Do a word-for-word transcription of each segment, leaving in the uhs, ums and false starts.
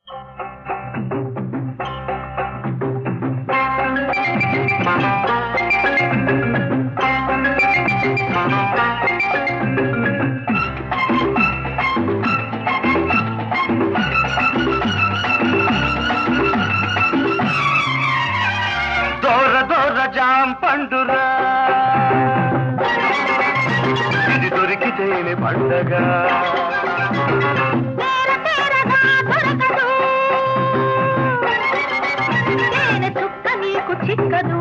jam పండురా ఇది దొరికితేనే పండగ చుక్క నీకు చిక్కదు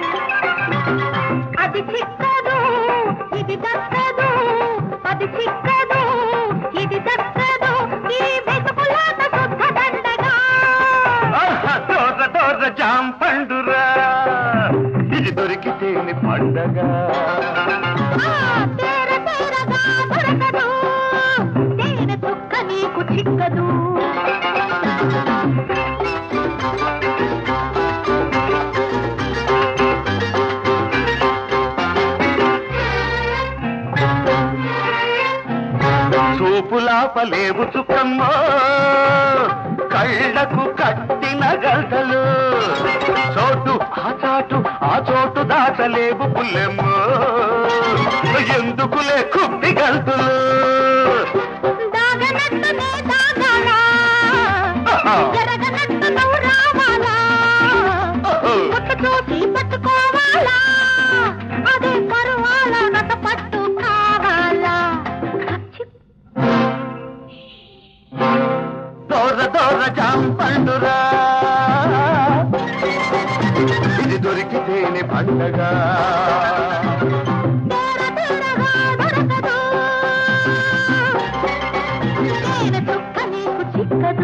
అది చిక్కదు ఇది దక్కదు అది చిక్కదు ఇది దక్కదు ఈ వెతుకులాట శుద్ధ దండగా దోర దోర జాం పండురా ఇది దొరికితేనే పండగ తేర తేరగా దొరకదు తేనె చుక్క నీకు చిక్కదు చూపులాపలేవు చుక్కమ్మో కళ్ళకు కట్టిన గల్తలు చోటు ఆ చాటు ఆ చోటు దాచలేవు పుల్లెమ్మో ఎందుకులే కుప్పి గల్తులు చూసి పట్టుకోవాలా అదే పరువాలా నట పట్టు కావాలా దోర దోర జాం పండురా ఇది దొరికితేనే పండగ చుక్క నీకు చిక్కదు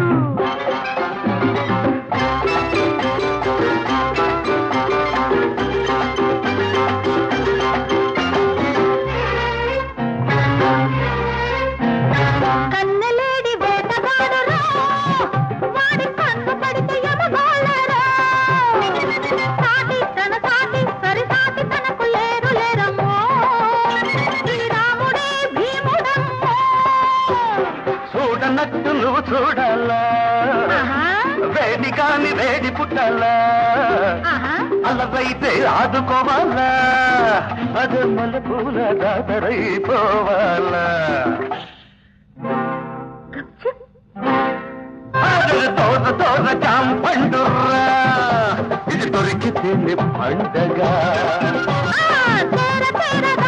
కన్నలేడి వేటగాడురా వాడి కన్ను పడితే ఎమగోళరా సాటి తన సాటి సరి సాటి తనకు లేరు లేరమ్మో శ్రీరాముడే భీముడమ్మో చూడనట్టు నువ్వు చూడాలా వేడి కాని వేడి పుట్టాలా అలవైతే ఆదుకోవాలా అదే మల్లె పూల దాతరైపోవాలా తోర తోర జాం పండురా ఇది దొరికితేనే పండగ